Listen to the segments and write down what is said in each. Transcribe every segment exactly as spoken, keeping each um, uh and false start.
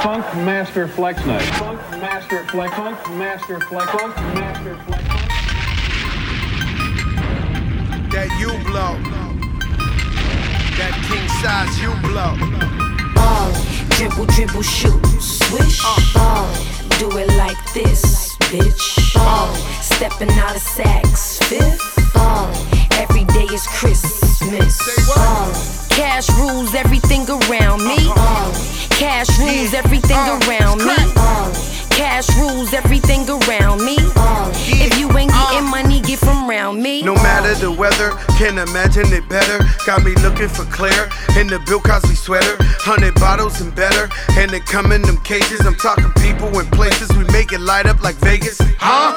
Funk Master Flex Night. Funk Master Flex. Funk Master Flex. Funk Master Flex. That you blow. That king size you blow. Ball, dribble, dribble, shoot, swish. Ball, do it like this, bitch. Ball, stepping out of sacks, fifth. Ball, every day is Christmas. Ball, cash rules everything around me. Ball, cash rules everything around me. Ball, cash rules everything around me. Ball, if you ain't getting money, get from round me. No matter the weather, can't imagine it better. Got me looking for Claire in the Bill Cosby sweater. Hundred bottles and better, and they come in them cages. I'm talking people and places, we make it light up like Vegas. Huh?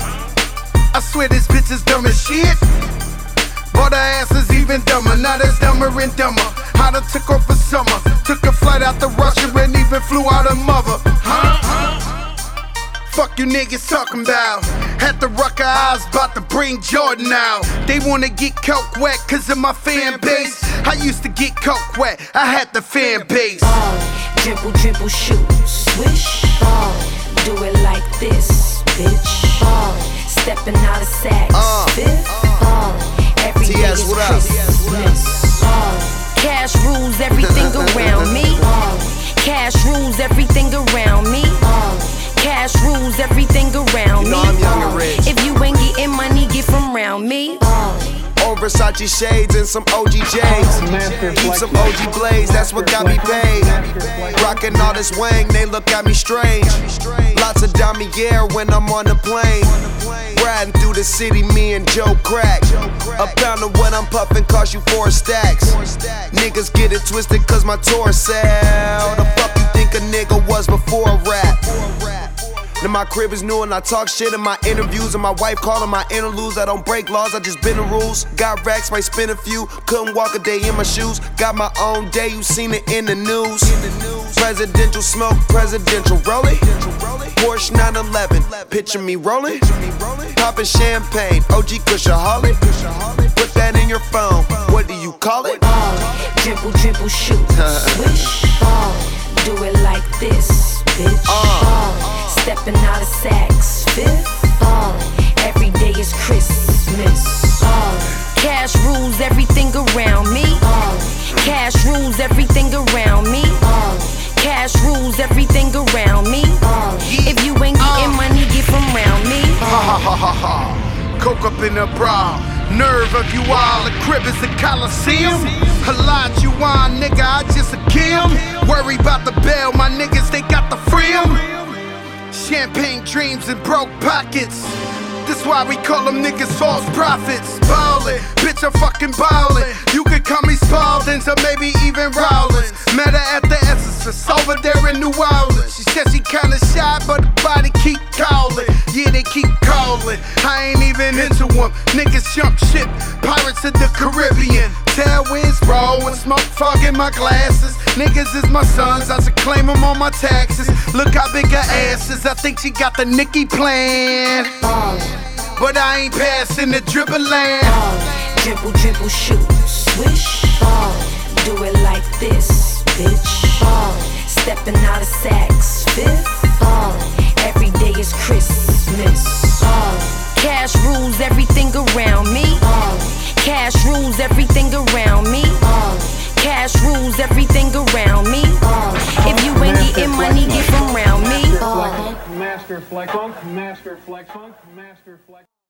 I swear this bitch is dumb as shit. But her ass is even dumber, now that's dumber and dumber. I done took off for summer, took a flight out to Russia and even flew out her mother. Huh? Fuck you niggas talking about. At the Rucker, I was about to bring Jordan out. They wanna get coke wet cause of my fan base. I used to get coke wet, I had the fan base. Ball, dribble, dribble, shoot, swish. Ball, do it like this, bitch. Ball, stepping out of sacks, Uh, fifth. Ball, every day T S, is what up? Christmas. Ball, cash rules everything around me. Ball, cash rules everything around me. Ball, cash rules everything around You know me. I'm young and rich. If you ain't getting money, get from round me. Ball, Old Versace shades and some O G J's. Keep some O G blades, that's what got me paid. Rockin' all this wang, they look at me strange. Lots of damier when I'm on the plane. Riding through the city, me and Joe Crack. A pound of what I'm puffin' cost you four stacks. Niggas get it twisted cause my tour sell. The fuck you think a nigga was before rap? Now my crib is new and I talk shit in my interviews. And my wife calling my interludes. I don't break laws, I just bend the rules. Got racks, might spin a few. Couldn't walk a day in my shoes. Got my own day, you seen it in the news. Presidential smoke, presidential rolling. Porsche nine eleven, picture me rolling. Popping champagne, O G Kushaholic. Put that in your phone, what do you call it? ball, dribble, dribble, shoot, swish. Ball, do it like this, bitch. Ball, stepping out of sacks, fifth. Ball, every day is Christmas. Ball, cash rules everything around me. Ball, cash rules everything around me. Ball, cash rules everything around me. Ball, if you ain't getting money, get from round me. Ha ha ha ha ha. Coke up in a bra. Nerve of you all, the crib is a coliseum. A lot you on, nigga, I just a kill. Worry about the bail, my niggas, they got the freedom. Champagne dreams and broke pockets. This why we call them niggas false prophets. Ballin', bitch, I'm fucking ballin'. You could call me Spalding, or maybe even Rollins. Met her at the Essex, over there in New Orleans. She said she kinda shy, but the body keep calling. Yeah, they keep calling. I ain't even into them. Niggas jump ship, Pirates of the Caribbean. Tailwinds roll and smoke fog in my glasses. Niggas is my sons, I should claim them on my taxes. Look how big her ass is, I think she got the Nicki plan. Ball, But I ain't passing the dribble land. ball, dribble, dribble, shoot, swish. Ball, do it like this, bitch. Ball, stepping out of sacks, fifth. Ball, every day is Christmas. Ball, cash rules everything around me. Ball, cash rules everything around me. Ball, cash rules everything around me. Ball, if you ain't getting money, get from round me. Ball. Funk Master Flex. Funk Master Flex. Funk Master Flex.